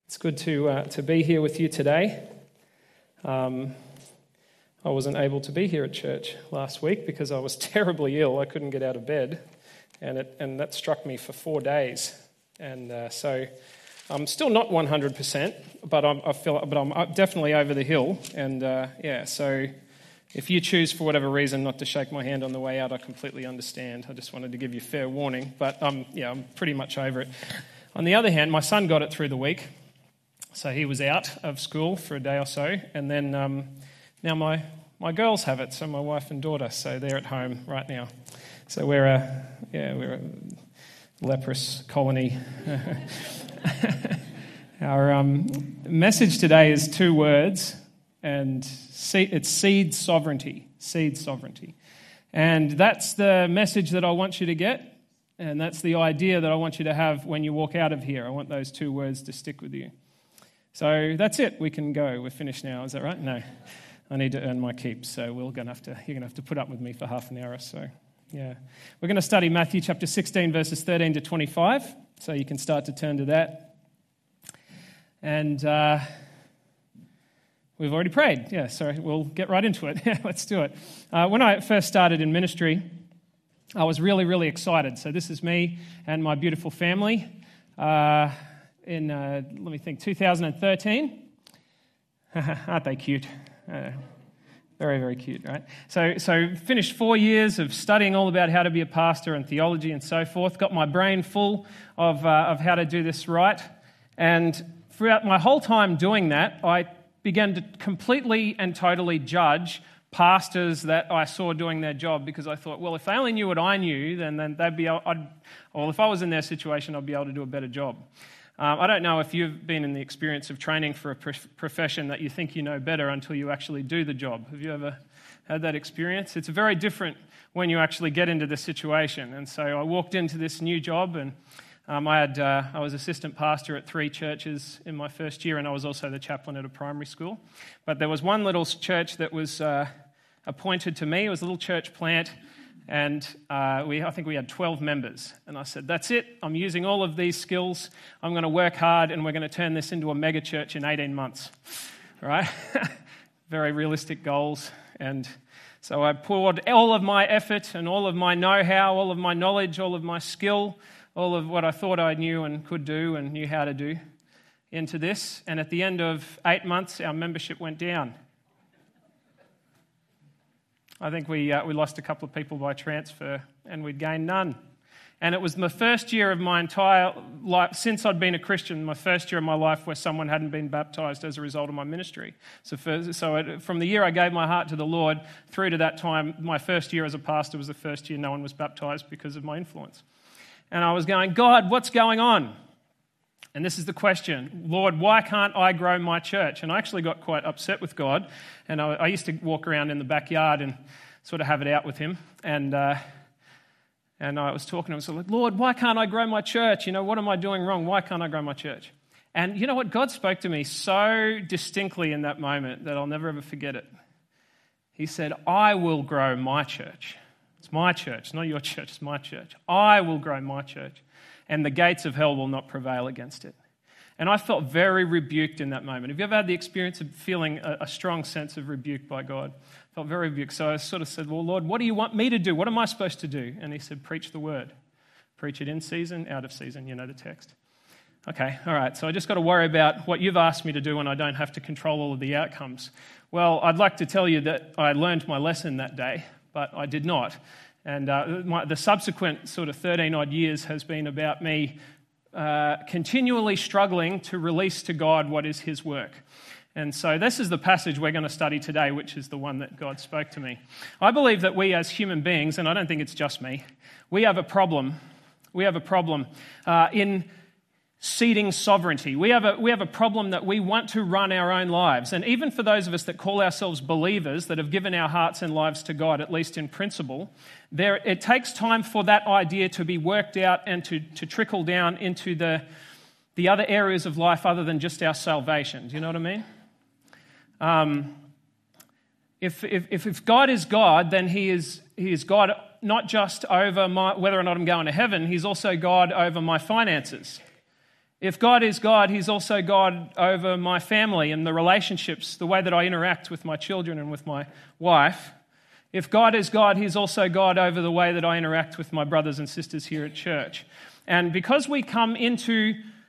It's good to be here with you today. I wasn't able to be here at church last week because I was terribly ill. I couldn't get out of bed, and that struck me for 4 days. And so I'm still not 100%, but I'm definitely over the hill. And so if you choose for whatever reason not to shake my hand on the way out, I completely understand. I just wanted to give you fair warning, but I'm pretty much over it. On the other hand, my son got it through the week. So he was out of school for a day or so, and then now my girls have it, so my wife and daughter, so they're at home right now. So we're a leprous colony. Our message today is 2 words, and it's seed sovereignty. Seed sovereignty. And that's the message that I want you to get, and that's the idea that I want you to have when you walk out of here. I want those 2 words to stick with you. So that's it. We can go. We're finished now. Is that right? No. I need to earn my keep, so you're going to have to put up with me for half an hour or so. Yeah. We're going to study Matthew chapter 16, verses 13 to 25, so you can start to turn to that. And we've already prayed. Yeah, so we'll get right into it. Yeah, let's do it. When I first started in ministry, I was really, really excited. So this is me and my beautiful family. In 2013. Aren't they cute? Very, very cute, right? So finished 4 years of studying all about how to be a pastor and theology and so forth. Got my brain full of how to do this right. And throughout my whole time doing that, I began to completely and totally judge pastors that I saw doing their job, because I thought, well, if they only knew what I knew, then they'd be. If I was in their situation, I'd be able to do a better job. I don't know if you've been in the experience of training for a profession that you think you know better until you actually do the job. Have you ever had that experience? It's very different when you actually get into the situation. And so I walked into this new job, and I was assistant pastor at 3 churches in my first year, and I was also the chaplain at a primary school. But there was one little church that was appointed to me. It was a little church plant. And I think we had 12 members. And I said, that's it. I'm using all of these skills. I'm going to work hard, and we're going to turn this into a mega church in 18 months. Right? Very realistic goals. And so I poured all of my effort and all of my know-how, all of my knowledge, all of my skill, all of what I thought I knew and could do and knew how to do into this. And at the end of 8 months, our membership went down. I think we lost a couple of people by transfer, and we'd gained none. And it was the first year of my entire life, since I'd been a Christian, my first year of my life where someone hadn't been baptized as a result of my ministry. So from the year I gave my heart to the Lord through to that time, my first year as a pastor was the first year no one was baptized because of my influence. And I was going, God, what's going on? And this is the question, Lord, why can't I grow my church? And I actually got quite upset with God. And I used to walk around in the backyard and sort of have it out with him. And I was talking to him, so like, Lord, why can't I grow my church? What am I doing wrong? Why can't I grow my church? And you know what? God spoke to me so distinctly in that moment that I'll never ever forget it. He said, I will grow my church. It's my church, not your church, it's my church. I will grow my church, and the gates of hell will not prevail against it. And I felt very rebuked in that moment. Have you ever had the experience of feeling a strong sense of rebuke by God? I felt very rebuked. So I sort of said, well, Lord, what do you want me to do? What am I supposed to do? And he said, preach the word. Preach it in season, out of season. You know the text. Okay, all right. So I just got to worry about what you've asked me to do, and I don't have to control all of the outcomes. Well, I'd like to tell you that I learned my lesson that day, but I did not. And the subsequent sort of 13-odd years has been about me continually struggling to release to God what is his work. And so this is the passage we're going to study today, which is the one that God spoke to me. I believe that we as human beings, and I don't think it's just me, we have a problem. We have a problem in ceding sovereignty. We have a problem that we want to run our own lives. And even for those of us that call ourselves believers, that have given our hearts and lives to God, at least in principle, it takes time for that idea to be worked out and to trickle down into the other areas of life other than just our salvation. Do you know what I mean? If God is God, then he is God not just over whether or not I'm going to heaven, he's also God over my finances. If God is God, he's also God over my family and the relationships, the way that I interact with my children and with my wife. If God is God, he's also God over the way that I interact with my brothers and sisters here at church. And because we come into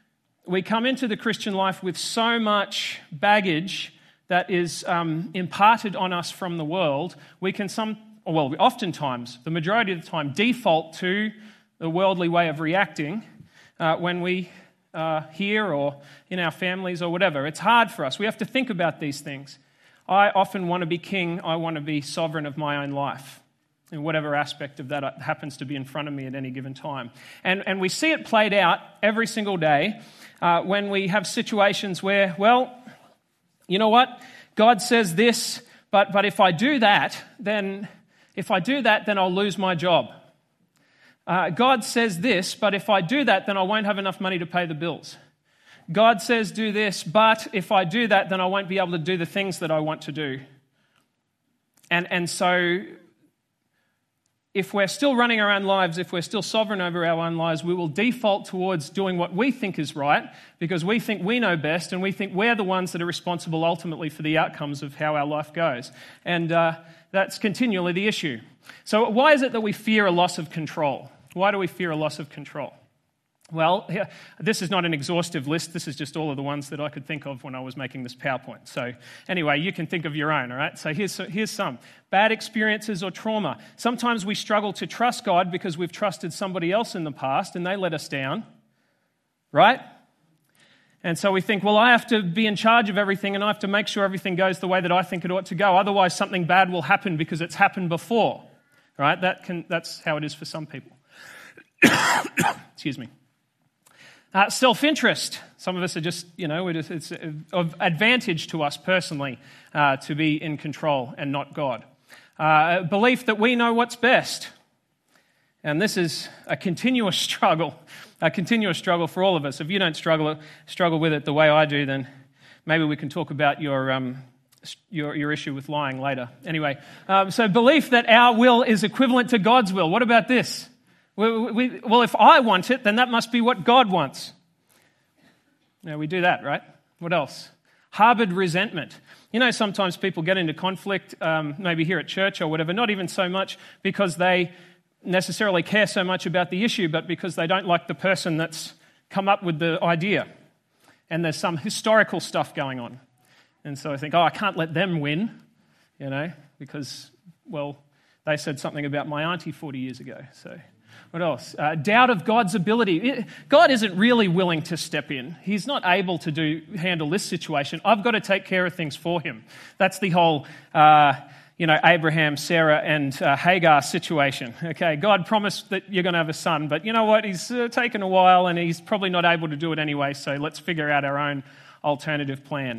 the Christian life with so much baggage that is imparted on us from the world, we can oftentimes, the majority of the time, default to the worldly way of reacting when we here or in our families or whatever. It's hard for us. We have to think about these things. I often want to be king. I want to be sovereign of my own life in whatever aspect of that happens to be in front of me at any given time. And we see it played out every single day when we have situations where, well, you know what? God says this, but if I do that, then I'll lose my job. God says this, but if I do that, then I won't have enough money to pay the bills. God says do this, but if I do that, then I won't be able to do the things that I want to do. And so if we're still running our own lives, if we're still sovereign over our own lives, we will default towards doing what we think is right because we think we know best and we think we're the ones that are responsible ultimately for the outcomes of how our life goes. And that's continually the issue. So why is it that we fear a loss of control? Why do we fear a loss of control? Well, this is not an exhaustive list. This is just all of the ones that I could think of when I was making this PowerPoint. So anyway, you can think of your own, all right? So here's some. Bad experiences or trauma. Sometimes we struggle to trust God because we've trusted somebody else in the past and they let us down, right? And so we think, well, I have to be in charge of everything and I have to make sure everything goes the way that I think it ought to go. Otherwise, something bad will happen because it's happened before, right? That's how it is for some people. Excuse me. Self-interest. Some of us are just, it's of advantage to us personally to be in control and not God. Belief that we know what's best. And this is a continuous struggle for all of us. If you don't struggle with it the way I do, then maybe we can talk about your issue with lying later. Anyway, so belief that our will is equivalent to God's will. What about this? Well, if I want it, then that must be what God wants. Now, we do that, right? What else? Harbored resentment. Sometimes people get into conflict, maybe here at church or whatever, not even so much because they necessarily care so much about the issue, but because they don't like the person that's come up with the idea. And there's some historical stuff going on. And so I think, I can't let them win, because, well, they said something about my auntie 40 years ago, so... What else? Doubt of God's ability. God isn't really willing to step in. He's not able to handle this situation. I've got to take care of things for him. That's the whole, Abraham, Sarah, and Hagar situation. Okay, God promised that you're going to have a son, but you know what? He's taken a while and he's probably not able to do it anyway, so let's figure out our own alternative plan.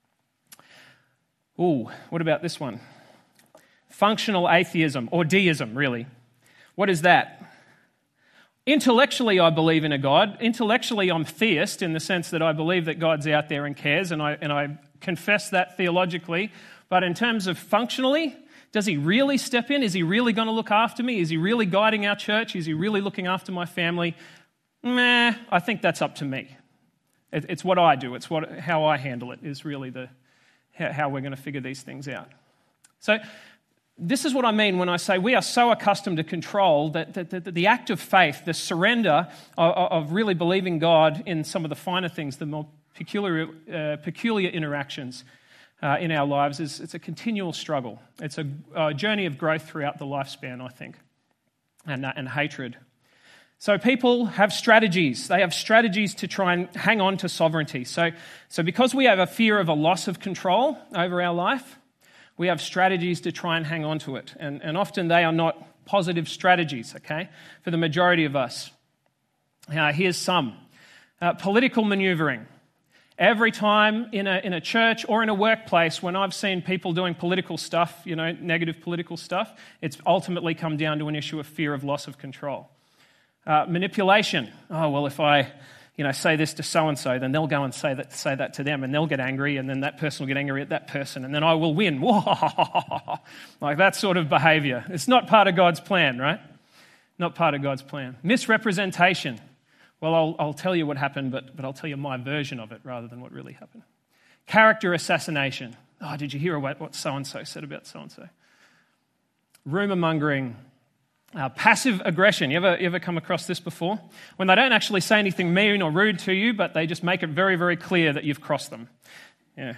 Ooh, what about this one? Functional atheism, or deism, really. What is that? Intellectually, I believe in a God. Intellectually, I'm theist in the sense that I believe that God's out there and cares, and I confess that theologically. But in terms of functionally, does he really step in? Is he really going to look after me? Is he really guiding our church? Is he really looking after my family? I think that's up to me. It's what I do. It's how I handle it is really how we're going to figure these things out. So this is what I mean when I say we are so accustomed to control that the act of faith, the surrender of really believing God in some of the finer things, the more peculiar interactions in our lives, it's a continual struggle. It's a journey of growth throughout the lifespan, I think, and hatred. So people have strategies. They have strategies to try and hang on to sovereignty. So because we have a fear of a loss of control over our life, we have strategies to try and hang on to it. And often they are not positive strategies, okay, for the majority of us. Here's some. Political maneuvering. Every time in a church or in a workplace when I've seen people doing political stuff, negative political stuff, it's ultimately come down to an issue of fear of loss of control. Manipulation. Oh, well, if I say this to so-and-so, then they'll go and say that to them, and they'll get angry, and then that person will get angry at that person, and then I will win. Like that sort of behavior. It's not part of God's plan, right? Not part of God's plan. Misrepresentation. Well, I'll tell you what happened, but I'll tell you my version of it rather than what really happened. Character assassination. Oh, did you hear what so-and-so said about so-and-so? Rumour mongering. Passive aggression. You ever come across this before? When they don't actually say anything mean or rude to you, but they just make it very, very clear that you've crossed them. Yeah.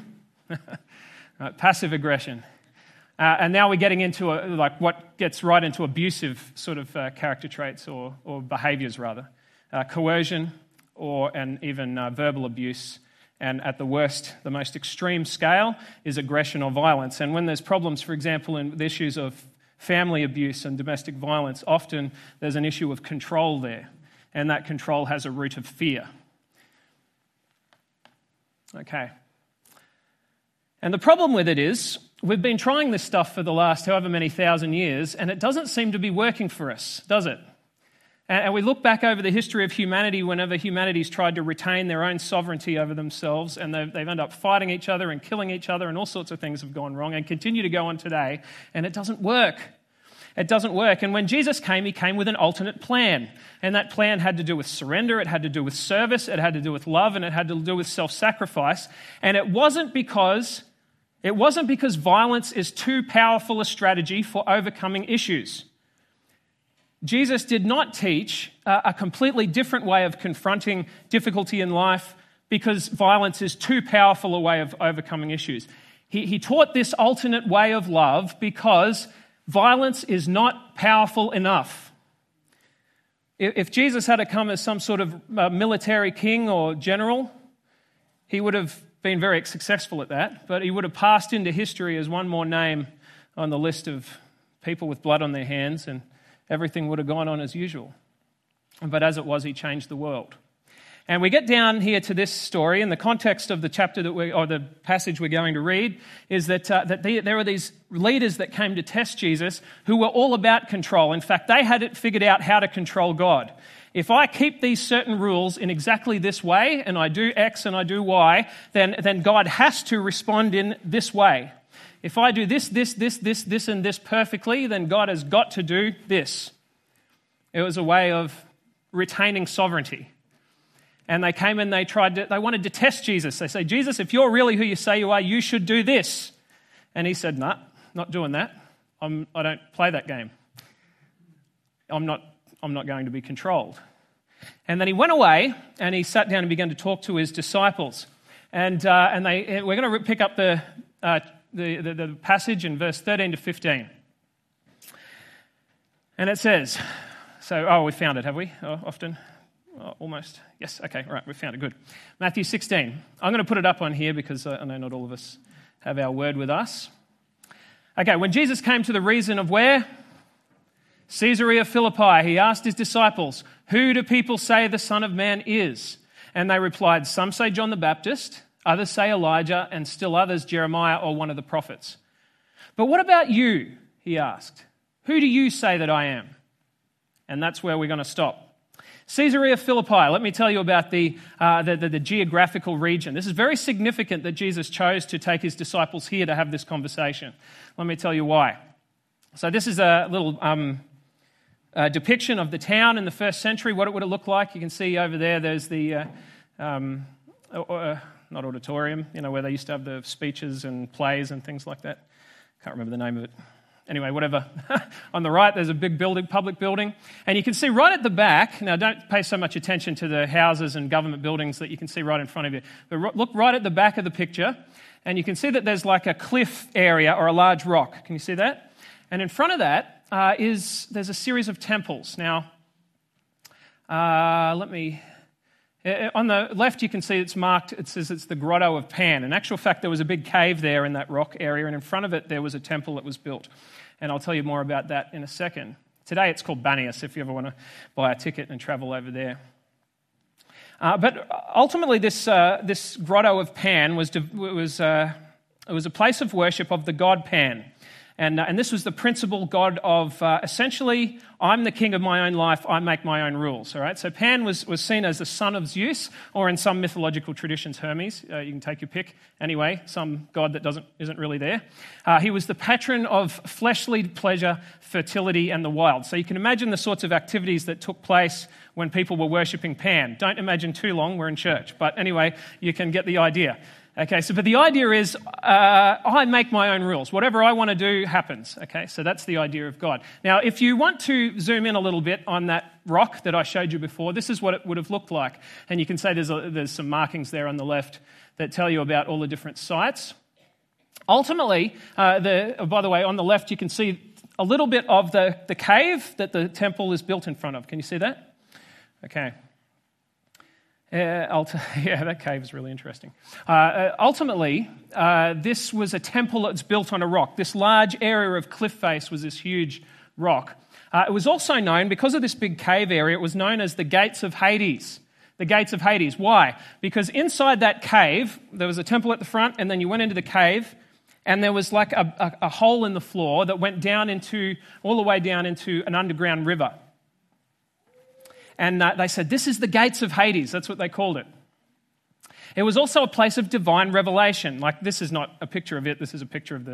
Passive aggression. And now we're getting into what gets right into abusive sort of character traits or behaviours rather. Coercion and even verbal abuse. And at the worst, the most extreme scale is aggression or violence. And when there's problems, for example, in the issues of family abuse and domestic violence, often there's an issue of control there. And that control has a root of fear. Okay. And the problem with it is, we've been trying this stuff for the last however many thousand years, and it doesn't seem to be working for us, does it? And we look back over the history of humanity whenever humanity's tried to retain their own sovereignty over themselves, and they've ended up fighting each other and killing each other, and all sorts of things have gone wrong and continue to go on today, and it doesn't work. It doesn't work. And when Jesus came, he came with an alternate plan. And that plan had to do with surrender, it had to do with service, it had to do with love, and it had to do with self-sacrifice. And it wasn't because violence is too powerful a strategy for overcoming issues. Jesus did not teach a completely different way of confronting difficulty in life because violence is too powerful a way of overcoming issues. He taught this alternate way of love because violence is not powerful enough. If Jesus had to come as some sort of military king or general, he would have been very successful at that, but he would have passed into history as one more name on the list of people with blood on their hands, and everything would have gone on as usual. But as it was, he changed the world. And we get down here to this story, and the context of the chapter or the passage we're going to read is that there were these leaders that came to test Jesus who were all about control. In fact, they had it figured out how to control God. If I keep these certain rules in exactly this way, and I do X and I do Y, then God has to respond in this way. If I do this, and this perfectly, then God has got to do this. It was a way of retaining sovereignty. And they came and they wanted to test Jesus. They say, Jesus, if you're really who you say you are, you should do this. And he said, no, not doing that. I don't play that game. I'm not going to be controlled. And then he went away and he sat down and began to talk to his disciples. And we're going to pick up the passage in verse 13 to 15. And it says, we found it, have we? Often? Almost. Yes, okay, right, we found it, good. Matthew 16. I'm going to put it up on here because I know not all of us have our word with us. Okay, when Jesus came to the region of where? Caesarea Philippi, he asked his disciples, who do people say the Son of Man is? And they replied, some say John the Baptist, others say Elijah, and still others Jeremiah or one of the prophets. But what about you? He asked. Who do you say that I am? And that's where we're going to stop. Caesarea Philippi, let me tell you about the geographical region. This is very significant that Jesus chose to take his disciples here to have this conversation. Let me tell you why. So this is a little depiction of the town in the first century, what it would have looked like. You can see over there's the, not auditorium, where they used to have the speeches and plays and things like that. Can't remember the name of it. Anyway, whatever. On the right, there's a big building, public building. And you can see right at the back, now don't pay so much attention to the houses and government buildings that you can see right in front of you. But look right at the back of the picture, and you can see that there's like a cliff area or a large rock. Can you see that? And in front of that there's a series of temples. Now, on the left you can see it's marked, it says it's the Grotto of Pan. In actual fact, there was a big cave there in that rock area, and in front of it there was a temple that was built. And I'll tell you more about that in a second. Today it's called Banias, if you ever want to buy a ticket and travel over there. But ultimately this Grotto of Pan was a place of worship of the god Pan. And this was the principal god of, essentially, I'm the king of my own life, I make my own rules, all right? So Pan was seen as the son of Zeus, or in some mythological traditions, Hermes. You can take your pick. Anyway, some god that isn't really there. He was the patron of fleshly pleasure, fertility, and the wild. So you can imagine the sorts of activities that took place when people were worshipping Pan. Don't imagine too long, we're in church. But anyway, you can get the idea. Okay, but the idea is I make my own rules. Whatever I want to do happens. Okay, so that's the idea of God. Now, if you want to zoom in a little bit on that rock that I showed you before, this is what it would have looked like. And you can say there's some markings there on the left that tell you about all the different sites. Ultimately, by the way, on the left you can see a little bit of the cave that the temple is built in front of. Can you see that? Okay. That cave is really interesting. Ultimately, this was a temple that's built on a rock. This large area of cliff face was this huge rock. It was also known, because of this big cave area, it was known as the Gates of Hades. The Gates of Hades. Why? Because inside that cave, there was a temple at the front, and then you went into the cave, and there was like a hole in the floor that went down all the way down into an underground river. And they said, this is the Gates of Hades. That's what they called it. It was also a place of divine revelation. Like, this is not a picture of it. This is a picture of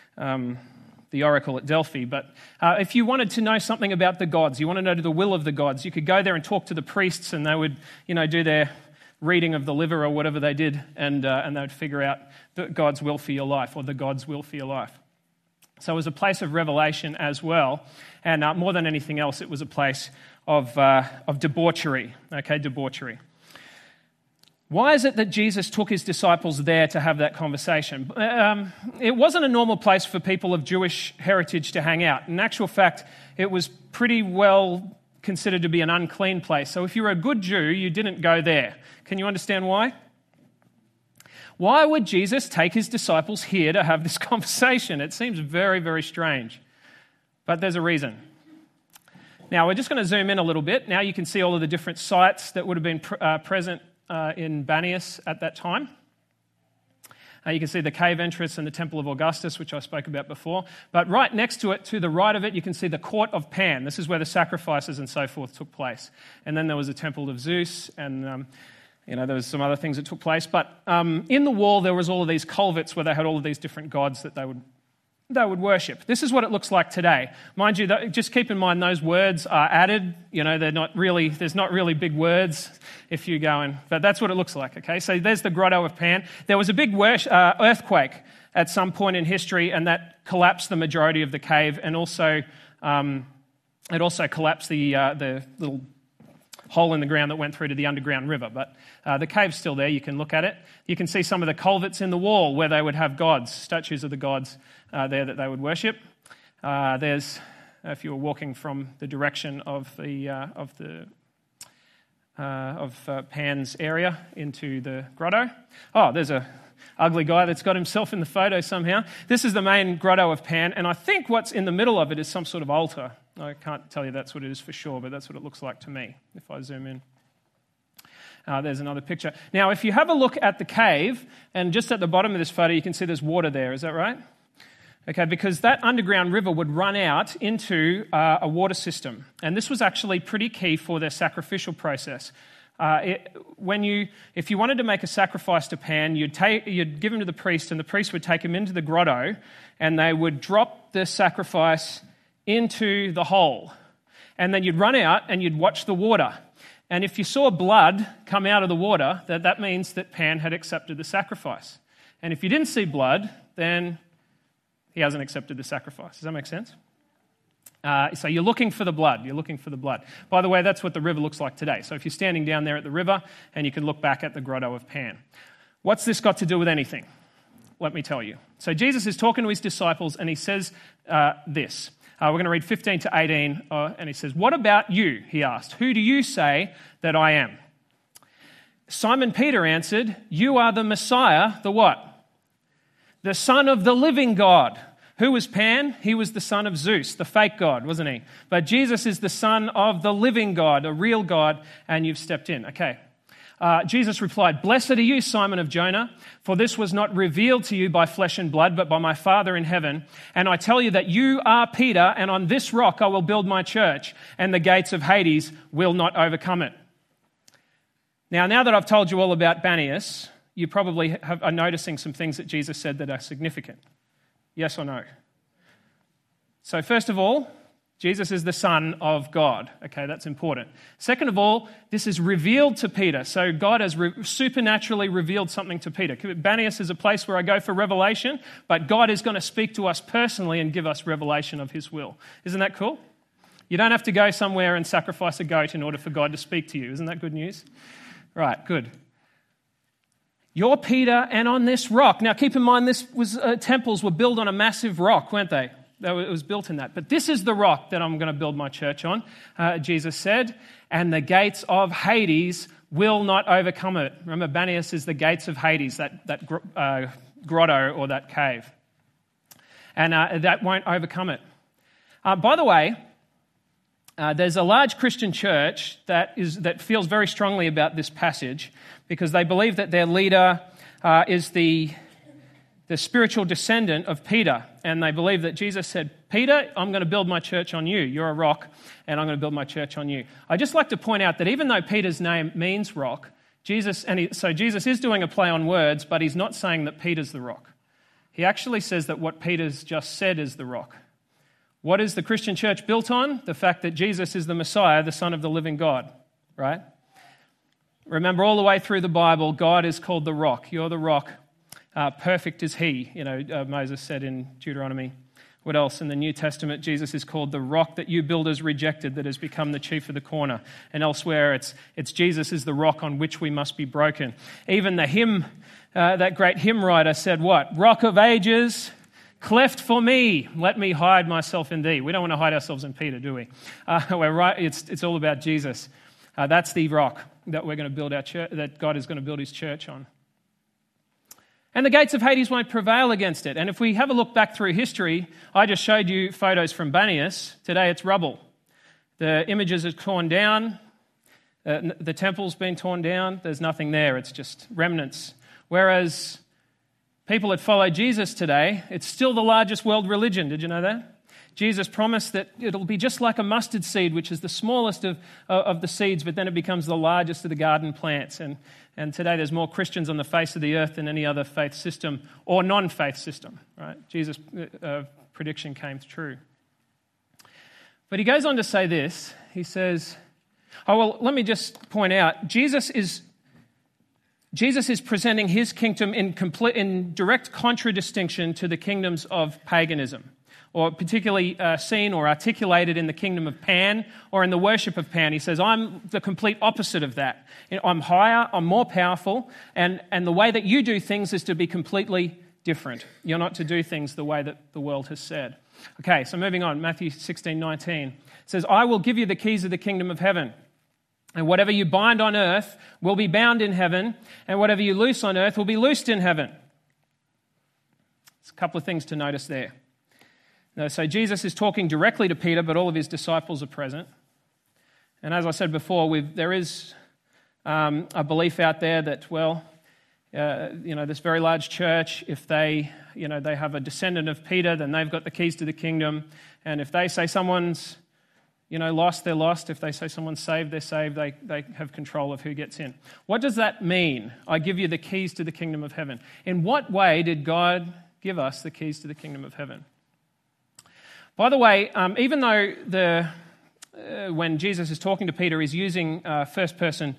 the oracle at Delphi. But if you wanted to know something about the gods, you want to know the will of the gods, you could go there and talk to the priests, and they would, do their reading of the liver or whatever they did, and they would figure out God's will for your life, or the God's will for your life. So it was a place of revelation as well. And more than anything else, it was a place of debauchery. Okay, debauchery. Why is it that Jesus took his disciples there to have that conversation? It wasn't a normal place for people of Jewish heritage to hang out. In actual fact, it was pretty well considered to be an unclean place. So if you were a good Jew, you didn't go there. Can you understand why? Why would Jesus take his disciples here to have this conversation? It seems very, very strange. But there's a reason. Now, we're just going to zoom in a little bit. Now you can see all of the different sites that would have been present in Banias at that time. You can see the cave entrance and the Temple of Augustus, which I spoke about before. But right next to it, to the right of it, you can see the Court of Pan. This is where the sacrifices and so forth took place. And then there was the Temple of Zeus, and there was some other things that took place. But in the wall, there was all of these culverts where they had all of these different gods that they would worship. This is what it looks like today. Mind you, just keep in mind those words are added. There's not really big words if you go in, but that's what it looks like, okay? So there's the Grotto of Pan. There was a big earthquake at some point in history, and that collapsed the majority of the cave, and also it also collapsed the little hole in the ground that went through to the underground river. But the cave's still there. You can look at it. You can see some of the culverts in the wall where they would have gods, statues of the gods there that they would worship. There's, if you were walking from the direction of Pan's area into the grotto. Oh, there's a ugly guy that's got himself in the photo somehow. This is the main grotto of Pan, and I think what's in the middle of it is some sort of altar. I can't tell you that's what it is for sure, but that's what it looks like to me if I zoom in. There's another picture. Now, if you have a look at the cave, and just at the bottom of this photo, you can see there's water there. Is that right? Okay, because that underground river would run out into a water system. And this was actually pretty key for their sacrificial process. If you wanted to make a sacrifice to Pan, you'd give him to the priest, and the priest would take him into the grotto, and they would drop the sacrifice into the hole. And then you'd run out and you'd watch the water. And if you saw blood come out of the water, that means that Pan had accepted the sacrifice. And if you didn't see blood, then he hasn't accepted the sacrifice. Does that make sense? So you're looking for the blood. You're looking for the blood. By the way, that's what the river looks like today. So if you're standing down there at the river, and you can look back at the Grotto of Pan. What's this got to do with anything? Let me tell you. So Jesus is talking to his disciples, and he says this. We're going to read 15 to 18, and he says, "What about you?" he asked. "Who do you say that I am?" Simon Peter answered, "You are the Messiah," the what? "The Son of the living God." Who was Pan? He was the son of Zeus, the fake god, wasn't he? But Jesus is the Son of the living God, a real God, and you've stepped in. Okay. Jesus replied, "Blessed are you, Simon of Jonah, for this was not revealed to you by flesh and blood, but by my Father in heaven. And I tell you that you are Peter, and on this rock I will build my church, and the gates of Hades will not overcome it." Now that I've told you all about Banias, you probably are noticing some things that Jesus said that are significant. Yes or no? So first of all, Jesus is the Son of God. Okay, that's important. Second of all, this is revealed to Peter. So God has supernaturally revealed something to Peter. Banias is a place where I go for revelation, but God is going to speak to us personally and give us revelation of his will. Isn't that cool? You don't have to go somewhere and sacrifice a goat in order for God to speak to you. Isn't that good news? Right, good. You're Peter, and on this rock. Now keep in mind, temples were built on a massive rock, weren't they? It was built in that. But this is the rock that I'm going to build my church on, Jesus said, and the gates of Hades will not overcome it. Remember, Banias is the gates of Hades, that grotto or that cave. And that won't overcome it. By the way, there's a large Christian church that feels very strongly about this passage because they believe that their leader is the spiritual descendant of Peter, and they believe that Jesus said, "Peter, I'm going to build my church on you. You're a rock, and I'm going to build my church on you." I'd just like to point out that even though Peter's name means rock, Jesus is doing a play on words, but he's not saying that Peter's the rock. He actually says that what Peter's just said is the rock. What is the Christian church built on? The fact that Jesus is the Messiah, the Son of the living God, right? Remember, all the way through the Bible, God is called the rock. You're the rock. Perfect is he, Moses said in Deuteronomy. What else? In the New Testament, Jesus is called the rock that you builders rejected that has become the chief of the corner. And elsewhere, it's Jesus is the rock on which we must be broken. Even the hymn, that great hymn writer said what? "Rock of ages, cleft for me, let me hide myself in thee." We don't want to hide ourselves in Peter, do we? We're right. It's all about Jesus. That's the rock that we're going to build our church, that God is going to build his church on. And the gates of Hades won't prevail against it. And if we have a look back through history, I just showed you photos from Banias. Today it's rubble. The images are torn down. The temple's been torn down. There's nothing there. It's just remnants. Whereas people that follow Jesus today, it's still the largest world religion. Did you know that? Jesus promised that it'll be just like a mustard seed, which is the smallest of the seeds, but then it becomes the largest of the garden plants. And today there's more Christians on the face of the earth than any other faith system or non-faith system. Right? Jesus' prediction came true. But he goes on to say this. He says, let me just point out, Jesus is presenting his kingdom in direct contradistinction to the kingdoms of paganism, or particularly seen or articulated in the kingdom of Pan or in the worship of Pan. He says, I'm the complete opposite of that. I'm higher, I'm more powerful, and the way that you do things is to be completely different. You're not to do things the way that the world has said. Okay, so moving on, Matthew 16:19. It says, "I will give you the keys of the kingdom of heaven. And whatever you bind on earth will be bound in heaven, and whatever you loose on earth will be loosed in heaven." There's a couple of things to notice there. Now, so Jesus is talking directly to Peter, but all of his disciples are present. And as I said before, there is a belief out there that, this very large church, if they have a descendant of Peter, then they've got the keys to the kingdom. And if they say someone's lost, they're lost. If they say someone's saved, they're saved. They have control of who gets in. What does that mean? I give you the keys to the kingdom of heaven. In what way did God give us the keys to the kingdom of heaven? By the way, even though when Jesus is talking to Peter, he's using first-person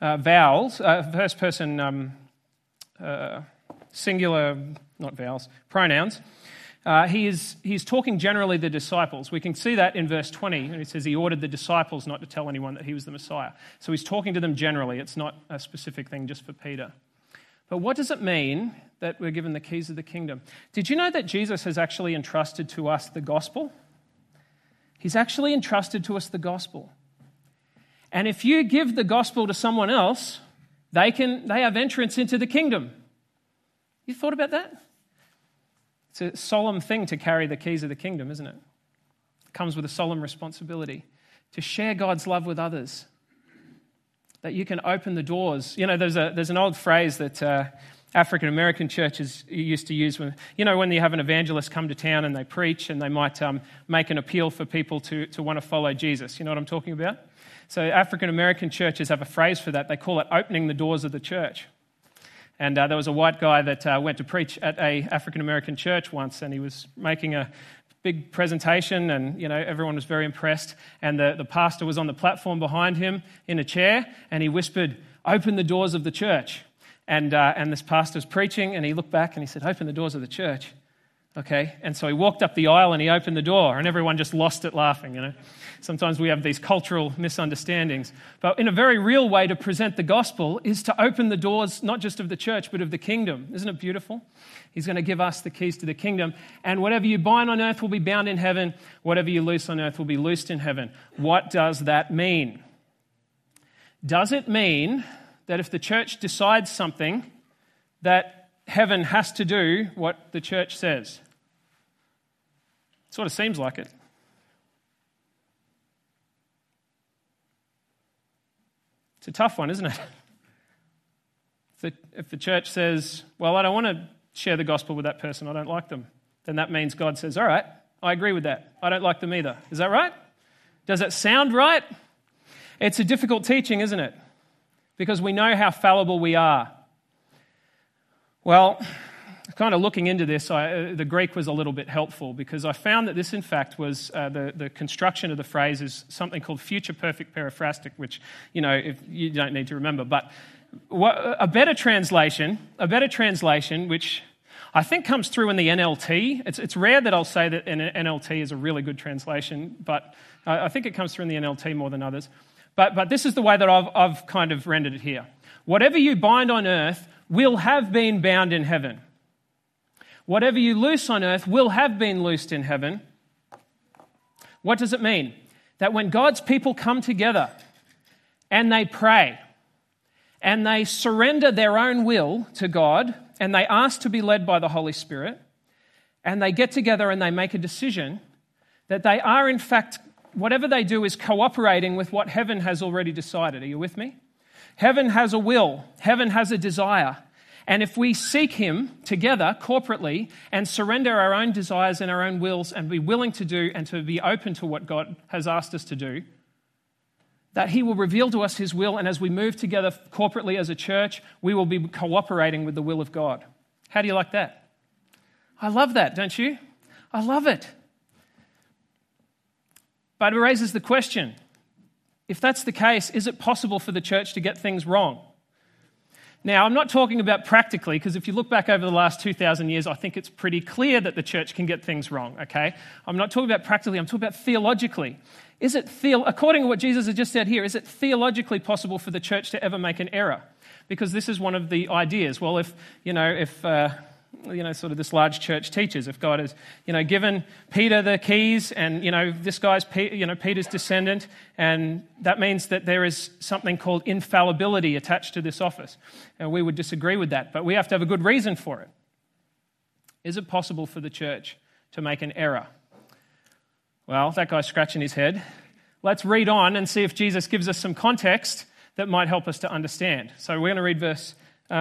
singular, not vowels, pronouns. He's talking generally to the disciples. We can see that in verse 20, and he says he ordered the disciples not to tell anyone that he was the Messiah. So he's talking to them generally. It's not a specific thing just for Peter. But what does it mean that we're given the keys of the kingdom? Did you know that Jesus has actually entrusted to us the gospel? He's actually entrusted to us the gospel. And if you give the gospel to someone else, they have entrance into the kingdom. You thought about that? It's a solemn thing to carry the keys of the kingdom, isn't it? It comes with a solemn responsibility to share God's love with others. that you can open the doors. You know, there's an old phrase that African-American churches used to use when you have an evangelist come to town and they preach and they might make an appeal for people to want to follow Jesus. You know what I'm talking about? So African-American churches have a phrase for that. They call it opening the doors of the church. And there was a white guy that went to preach at a African-American church once, and he was making a big presentation, and everyone was very impressed. And the pastor was on the platform behind him in a chair, and he whispered, "Open the doors of the church." And this pastor's preaching, and he looked back and he said, "Open the doors of the church." Okay, and so he walked up the aisle and he opened the door, and everyone just lost it laughing. Sometimes we have these cultural misunderstandings. But in a very real way to present the gospel is to open the doors, not just of the church, but of the kingdom. Isn't it beautiful? He's going to give us the keys to the kingdom. And whatever you bind on earth will be bound in heaven. Whatever you loose on earth will be loosed in heaven. What does that mean? Does it mean that if the church decides something, that heaven has to do what the church says? Sort of seems like it. It's a tough one, isn't it? If the church says, "Well, I don't want to share the gospel with that person, I don't like them," then that means God says, "All right, I agree with that. I don't like them either." Is that right? Does it sound right? It's a difficult teaching, isn't it? Because we know how fallible we are. Well, kind of looking into this, the Greek was a little bit helpful, because I found that this, in fact, was the construction of the phrase is something called future perfect periphrastic, which, if you don't need to remember. But a better translation, which I think comes through in the NLT. It's rare that I'll say that an NLT is a really good translation, but I think it comes through in the NLT more than others. But this is the way that I've kind of rendered it here. Whatever you bind on earth will have been bound in heaven. Whatever you loose on earth will have been loosed in heaven. What does it mean? That when God's people come together and they pray and they surrender their own will to God and they ask to be led by the Holy Spirit and they get together and they make a decision, that they are, in fact, whatever they do is cooperating with what heaven has already decided. Are you with me? Heaven has a will. Heaven has a desire. And if we seek him together corporately and surrender our own desires and our own wills and be willing to do and to be open to what God has asked us to do, that he will reveal to us his will, and as we move together corporately as a church, we will be cooperating with the will of God. How do you like that? I love that, don't you? I love it. But it raises the question, if that's the case, is it possible for the church to get things wrong? Now, I'm not talking about practically, because if you look back over the last 2,000 years, I think it's pretty clear that the church can get things wrong, okay? I'm not talking about practically, I'm talking about theologically. Is it, according to what Jesus has just said here, is it theologically possible for the church to ever make an error? Because this is one of the ideas. Well, if sort of this large church teaches, if God has, given Peter the keys and, this guy's, Peter's descendant, and that means that there is something called infallibility attached to this office. And we would disagree with that, but we have to have a good reason for it. Is it possible for the church to make an error? Well, that guy's scratching his head. Let's read on and see if Jesus gives us some context that might help us to understand. So we're going to read verse...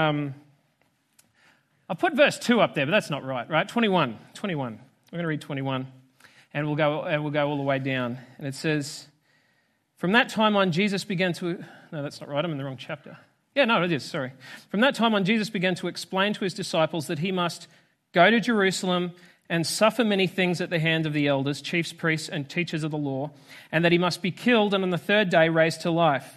I put verse 2 up there, but that's not right? 21. We're going to read 21, and we'll go all the way down. And it says, "From that time on, Jesus began to..." No, that's not right. I'm in the wrong chapter. Yeah, no, it is. Sorry. "From that time on, Jesus began to explain to his disciples that he must go to Jerusalem and suffer many things at the hand of the elders, chief priests, and teachers of the law, and that he must be killed and on the third day raised to life."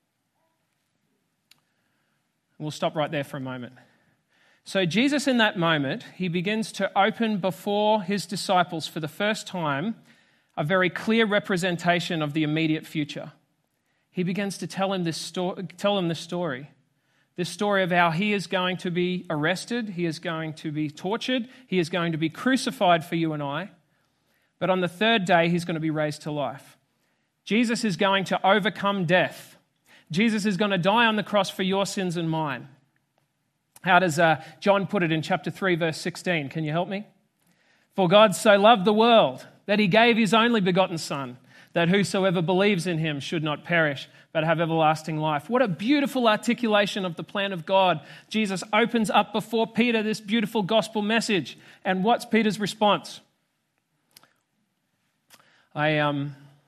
We'll stop right there for a moment. So Jesus, in that moment, he begins to open before his disciples for the first time a very clear representation of the immediate future. He begins to tell them this story of how he is going to be arrested, he is going to be tortured, he is going to be crucified for you and I, but on the third day he's going to be raised to life. Jesus is going to overcome death. Jesus is going to die on the cross for your sins and mine. How does John put it in chapter 3, verse 16? Can you help me? "For God so loved the world that he gave his only begotten Son, that whosoever believes in him should not perish, but have everlasting life. What a beautiful articulation of the plan of God. Jesus opens up before Peter this beautiful gospel message. And what's Peter's response? I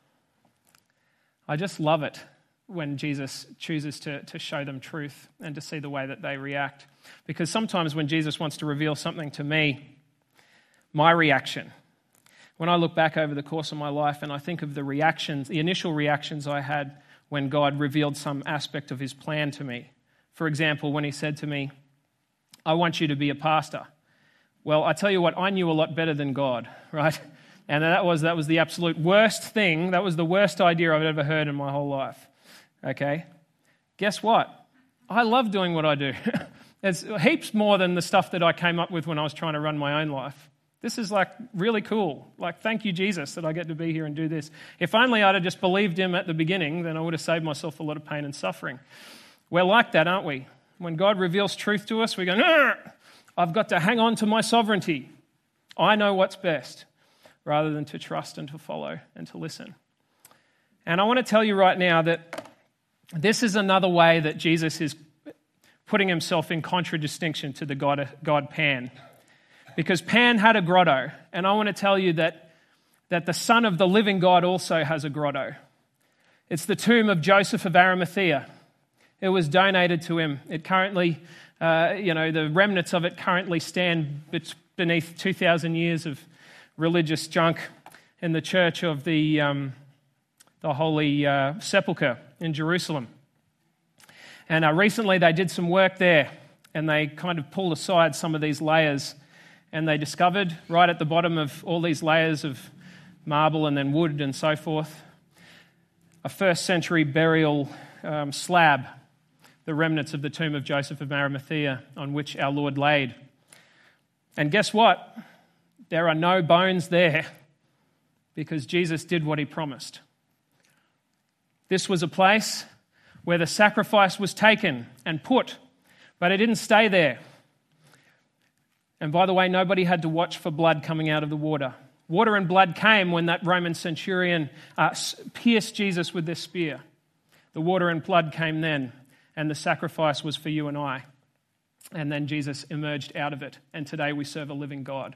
just love it when Jesus chooses to show them truth and to see the way that they react. Because sometimes when Jesus wants to reveal something to me, my reaction, when I look back over the course of my life and I think of the reactions, the initial reactions I had when God revealed some aspect of his plan to me. For example, when he said to me, I want you to be a pastor. Well, I tell you what, I knew a lot better than God, right? And that was the absolute worst thing. That was the worst idea I've ever heard in my whole life. Okay? Guess what? I love doing what I do. It's heaps more than the stuff that I came up with when I was trying to run my own life. This is like really cool. Like, thank you, Jesus, that I get to be here and do this. If only I'd have just believed him at the beginning, then I would have saved myself a lot of pain and suffering. We're like that, aren't we? When God reveals truth to us, we go, no, I've got to hang on to my sovereignty. I know what's best, rather than to trust and to follow and to listen. And I want to tell you right now that this is another way that Jesus is putting himself in contradistinction to the God Pan. Because Pan had a grotto, and I want to tell you that the Son of the living God also has a grotto. It's the tomb of Joseph of Arimathea. It was donated to him. It currently, the remnants of it currently stand beneath 2,000 years of religious junk in the church of the Holy Sepulchre in Jerusalem. And recently they did some work there, and they kind of pulled aside some of these layers. And they discovered right at the bottom of all these layers of marble and then wood and so forth, a first century burial slab, the remnants of the tomb of Joseph of Arimathea on which our Lord laid. And guess what? There are no bones there because Jesus did what he promised. This was a place where the sacrifice was taken and put, but it didn't stay there. And by the way, nobody had to watch for blood coming out of the water. Water and blood came when that Roman centurion pierced Jesus with this spear. The water and blood came then, and the sacrifice was for you and I. And then Jesus emerged out of it, and today we serve a living God.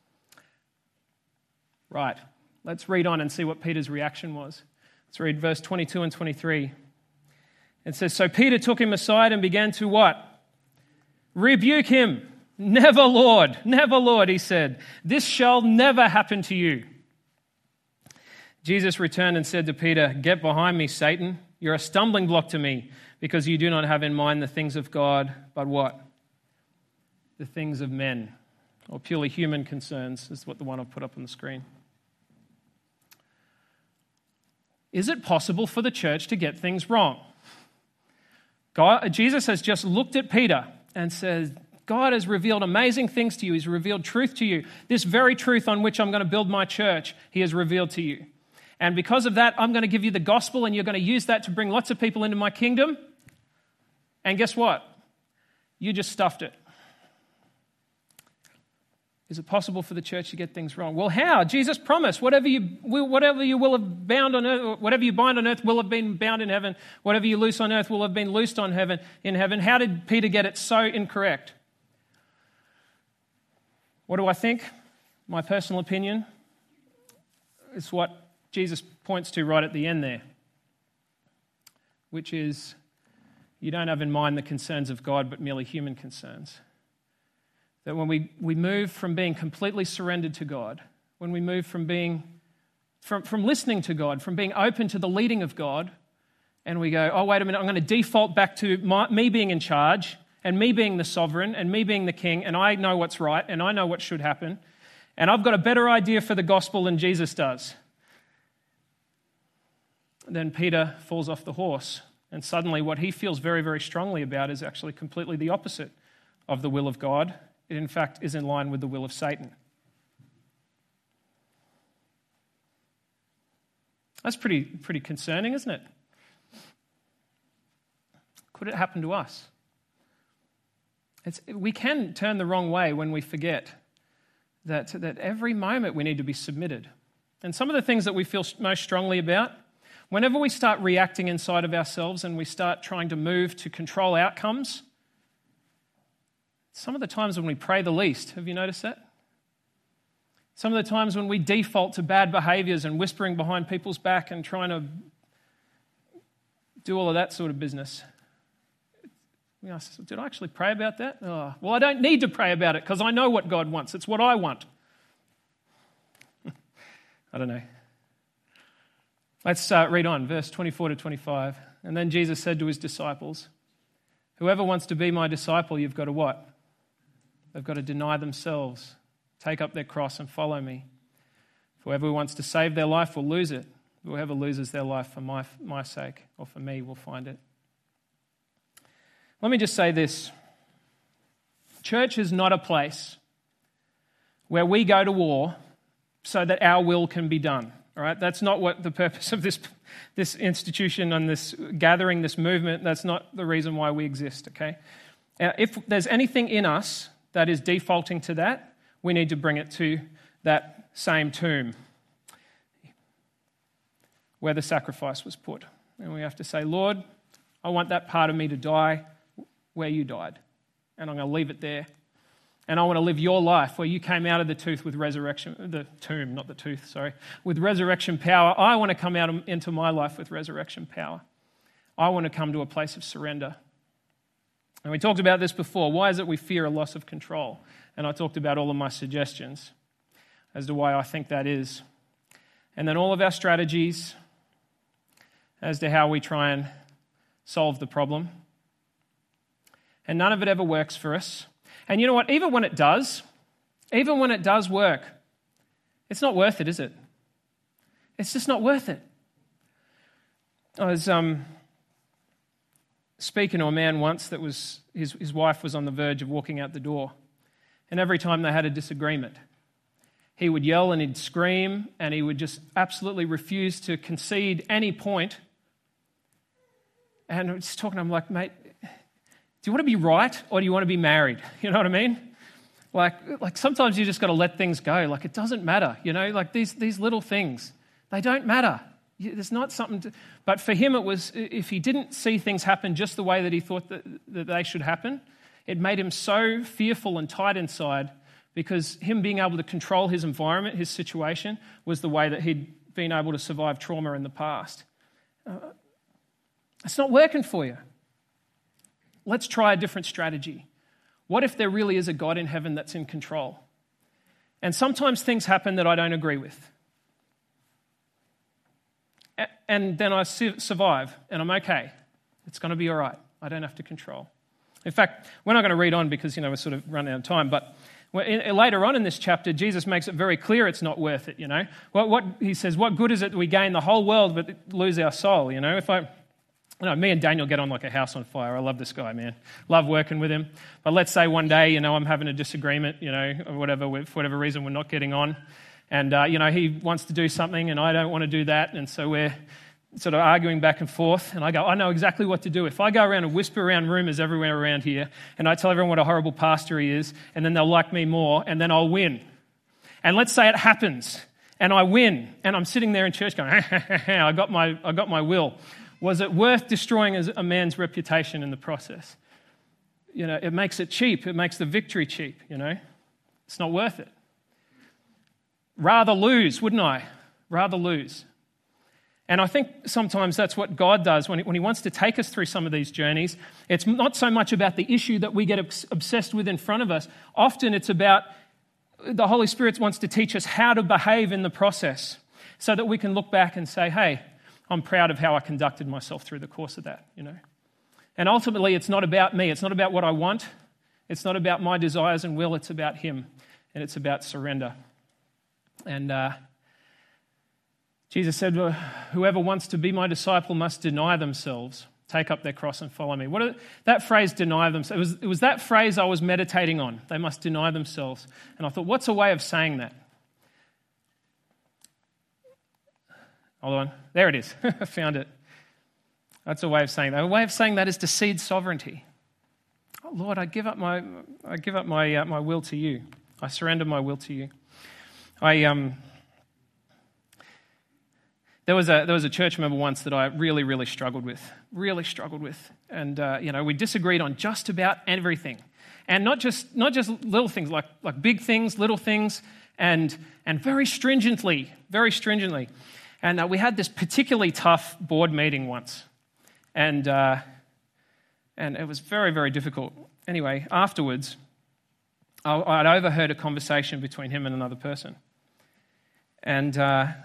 Right, let's read on and see what Peter's reaction was. Let's read verse 22 and 23. It says, so Peter took him aside and began to what? Rebuke him. Never, Lord, he said. This shall never happen to you. Jesus returned and said to Peter, get behind me, Satan. You're a stumbling block to me because you do not have in mind the things of God, but what? The things of men, or purely human concerns, is what the one I've put up on the screen. Is it possible for the church to get things wrong? Jesus has just looked at Peter and said, God has revealed amazing things to you. He's revealed truth to you. This very truth on which I'm going to build my church, he has revealed to you. And because of that, I'm going to give you the gospel, and you're going to use that to bring lots of people into my kingdom. And guess what? You just stuffed it. Is it possible for the church to get things wrong? Well, how? Jesus promised, whatever you will have bound on earth, whatever you bind on earth will have been bound in heaven. Whatever you loose on earth will have been loosed in heaven. How did Peter get it so incorrect? What do I think? My personal opinion is what Jesus points to right at the end there, which is you don't have in mind the concerns of God, but merely human concerns. That when we move from being completely surrendered to God, when we move from listening to God, from being open to the leading of God, and we go, oh, wait a minute, I'm going to default back to me being in charge, and me being the sovereign, and me being the king, and I know what's right, and I know what should happen, and I've got a better idea for the gospel than Jesus does. Then Peter falls off the horse, and suddenly what he feels very, very strongly about is actually completely the opposite of the will of God. It, in fact, is in line with the will of Satan. That's pretty concerning, isn't it? Could it happen to us? We can turn the wrong way when we forget that every moment we need to be submitted. And some of the things that we feel most strongly about, whenever we start reacting inside of ourselves and we start trying to move to control outcomes, some of the times when we pray the least, have you noticed that? Some of the times when we default to bad behaviors and whispering behind people's back and trying to do all of that sort of business. Did I actually pray about that? Oh, well, I don't need to pray about it because I know what God wants. It's what I want. I don't know. Let's read on, verse 24 to 25. And then Jesus said to his disciples, whoever wants to be my disciple, you've got to what? They've got to deny themselves, take up their cross and follow me. Whoever wants to save their life will lose it. Whoever loses their life for my sake or for me will find it. Let me just say this. Church is not a place where we go to war so that our will can be done. All right? That's not what the purpose of this institution and this gathering, this movement, that's not the reason why we exist, okay? If there's anything in us that is defaulting to that, we need to bring it to that same tomb where the sacrifice was put. And we have to say, Lord, I want that part of me to die where you died. And I'm going to leave it there. And I want to live your life where you came out of the tomb, with resurrection power. I want to come out into my life with resurrection power. I want to come to a place of surrender. And we talked about this before. Why is it we fear a loss of control? And I talked about all of my suggestions as to why I think that is. And then all of our strategies as to how we try and solve the problem. And none of it ever works for us. And you know what? Even when it does work, it's not worth it, is it? It's just not worth it. I was speaking to a man once that was his wife was on the verge of walking out the door. And every time they had a disagreement, he would yell and he'd scream and he would just absolutely refuse to concede any point. And I was talking to him like, mate, do you want to be right or do you want to be married? You know what I mean? Like sometimes you just got to let things go. Like it doesn't matter, you know, like these little things, they don't matter. There's not something to, but for him it was, if he didn't see things happen just the way that he thought that they should happen, it made him so fearful and tight inside because him being able to control his environment, his situation, was the way that he'd been able to survive trauma in the past. It's not working for you. Let's try a different strategy. What if there really is a God in heaven that's in control? And sometimes things happen that I don't agree with. And then I survive, and I'm okay. It's going to be all right. I don't have to control. In fact, we're not going to read on because, we're sort of running out of time, but later on in this chapter, Jesus makes it very clear it's not worth it, What he says, what good is it that we gain the whole world but lose our soul, me and Daniel get on like a house on fire. I love this guy, man. Love working with him. But let's say one day, I'm having a disagreement, or whatever, for whatever reason we're not getting on. And, he wants to do something and I don't want to do that. And so we're sort of arguing back and forth. And I go, I know exactly what to do. If I go around and whisper around rumors everywhere around here and I tell everyone what a horrible pastor he is, and then they'll like me more and then I'll win. And let's say it happens and I win and I'm sitting there in church going, I got my will. Was it worth destroying a man's reputation in the process? It makes it cheap. It makes the victory cheap, It's not worth it. Rather lose, wouldn't I? Rather lose. And I think sometimes that's what God does when he wants to take us through some of these journeys. It's not so much about the issue that we get obsessed with in front of us. Often it's about the Holy Spirit wants to teach us how to behave in the process so that we can look back and say, hey, I'm proud of how I conducted myself through the course of that, And ultimately, it's not about me. It's not about what I want. It's not about my desires and will. It's about Him, and it's about surrender. And Jesus said, whoever wants to be my disciple must deny themselves, take up their cross and follow me. That phrase, deny themselves, it was that phrase I was meditating on. They must deny themselves. And I thought, what's a way of saying that? Hold on. There it is. I found it. That's a way of saying that. A way of saying that is to cede sovereignty. Oh, Lord, I give up my will to you. I surrender my will to you. There was a church member once that I really struggled with, and we disagreed on just about everything, and not just little things like big things, little things, and very stringently. And we had this particularly tough board meeting once, and it was very difficult. Anyway, afterwards, I'd overheard a conversation between him and another person, and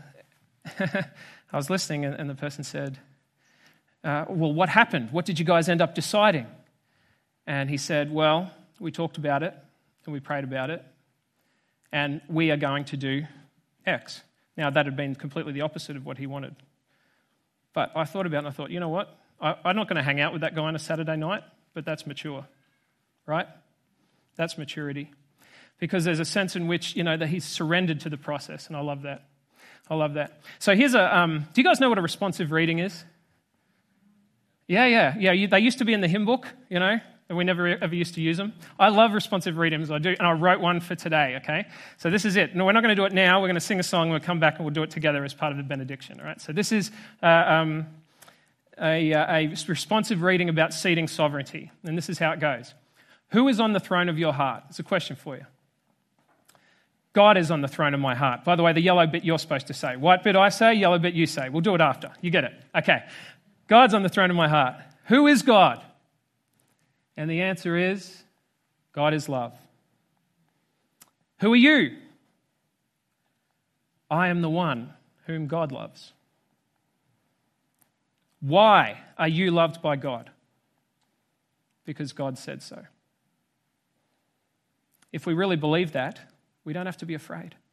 I was listening, and the person said, well, what happened? What did you guys end up deciding? And he said, well, we talked about it, and we prayed about it, and we are going to do X. Now, that had been completely the opposite of what he wanted. But I thought about it, and I thought, you know what? I'm not going to hang out with that guy on a Saturday night, but that's mature, right? That's maturity. Because there's a sense in which, that he's surrendered to the process, and I love that. So here's do you guys know what a responsive reading is? Yeah. They used to be in the hymn book, and we never ever used to use them. I love responsive readings, I do, and I wrote one for today, okay? So this is it. No, we're not going to do it now. We're going to sing a song, we'll come back and we'll do it together as part of the benediction, all right? So this is a responsive reading about ceding sovereignty, and this is how it goes. Who is on the throne of your heart? It's a question for you. God is on the throne of my heart. By the way, the yellow bit you're supposed to say. White bit I say, yellow bit you say. We'll do it after. You get it? Okay. God's on the throne of my heart. Who is God? And the answer is, God is love. Who are you? I am the one whom God loves. Why are you loved by God? Because God said so. If we really believe that, we don't have to be afraid.